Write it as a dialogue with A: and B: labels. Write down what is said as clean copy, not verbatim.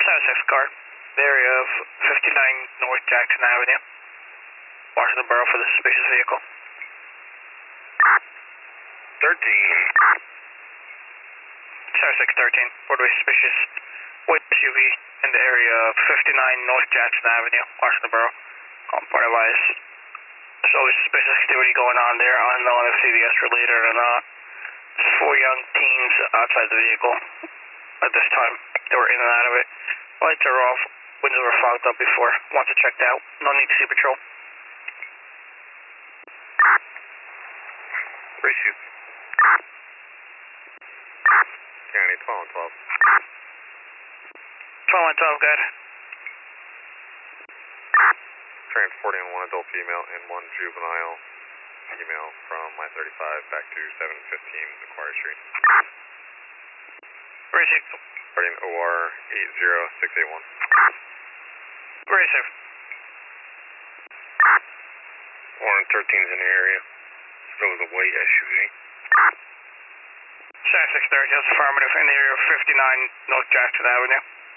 A: 6 car, the area of 59 North Jackson Avenue, Washington Borough for the suspicious vehicle.
B: 13.
A: 613, report a suspicious white SUV in the area of 59 North Jackson Avenue, Washington Borough. Point of advice. There's always suspicious activity going on there, unknown if CVS related or not. There's 4 young teens outside the vehicle at this time. They were in and out of it. Lights are off, windows were fogged up before. Once it checked out, no need to see patrol.
B: Reshoot. County 12 and 12.
A: 12 and 12, good.
B: Transporting 1 adult female and 1 juvenile female from I-35 back to 715 Macquarie Street.
A: Receive.
B: Starting OR 80681.
A: Receive.
B: Warren 13's in the area. There was a white SUV.
A: 630, that's affirmative, in the area of 59 North Jackson Avenue.